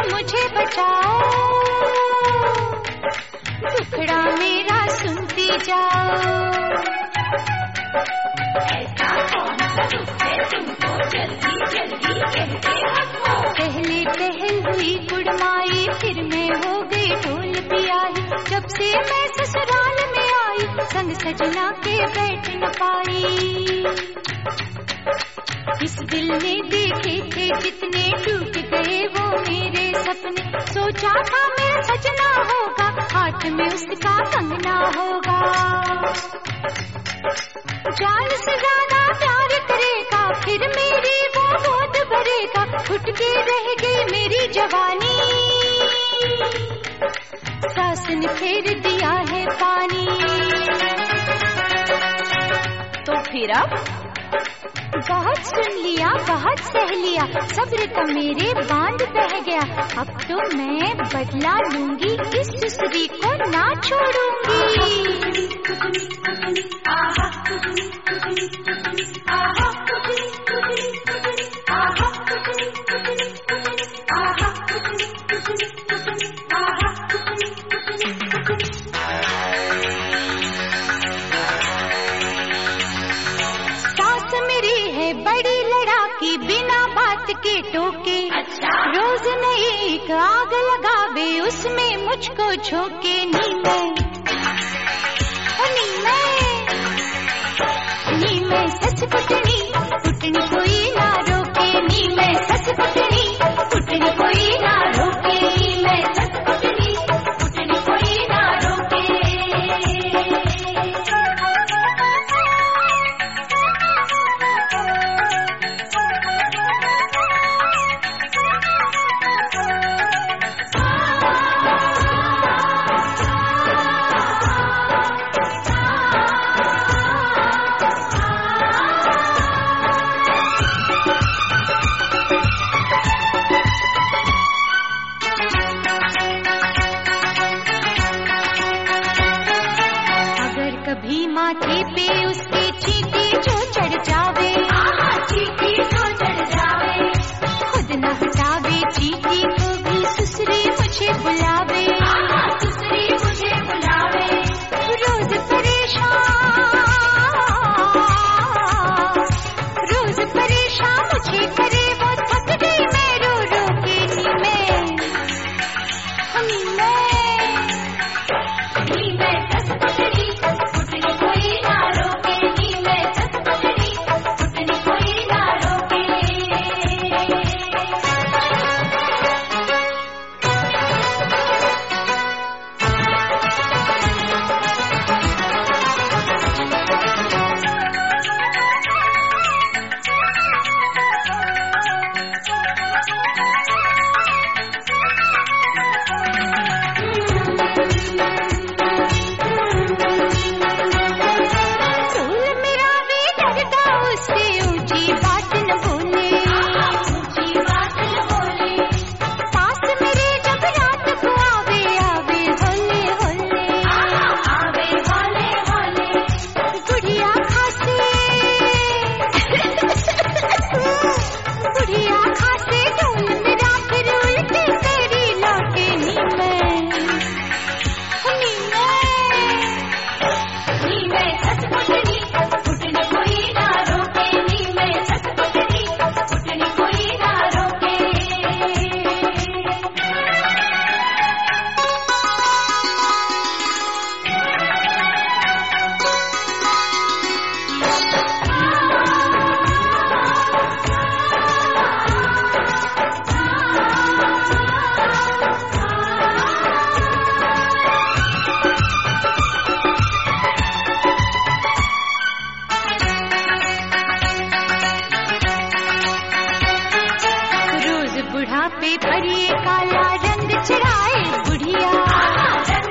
मुझे बचाओ, दुखड़ा मेरा सुनती जाओ। ऐसा कौन सा दुख है तुमको जल्दी जल्दी कहते हो। पहले पहल हुई कुड़माई, फिर मैं हो गई ढोल पियाई। जब से मैं ससुराल में आई, संग सजना के बैठ न पाई। इस दिल ने देखे थे जितने, टूट गए वो मेरे सपने। सोचा था मेरा सजना होगा, हाथ में उसका कंगना होगा। जान से ज्यादा प्यार करेगा, फिर मेरी वो गोद भरेगा। घुट के रह गई मेरी जवानी, सास ने फेर दिया है पानी। तो फिर अब बहुत सुन लिया, बहुत सह लिया, सब्र का मेरे बांध बह गया। अब तो मैं बदला लूंगी, इस दूसरी को ना छोड़ूंगी। बड़ी लड़ाकी, बिना बात के टोके। अच्छा। रोज नई एक आग लगावे, उसमें मुझको झोंके। नी मैं सच कुटनी, कुटनी कोई ना रोके। नी मैं सच कुटनी, कुटनी कोई ना रोके। नी मैं सच कुटनी, कुटनी कोई ना रोके। कभी माथे पे उसके चींटी जो चढ़ जावे, चींटी जो चढ़ जावे। खुद न हटावे चींटी को भी, ससुरी मुझे बुलावे, ससुरी मुझे बुलावे। रोज परेशान मुझे करे, वो थक गई मैं रो रो के। नी मैं सस पकड़ी, कुटनी कोई ना रोके। नी मैं सस पकड़ी, कुटनी कोई ना रोके। बुढ़ापे पर ये काला रंग चढ़ाए बुढ़िया,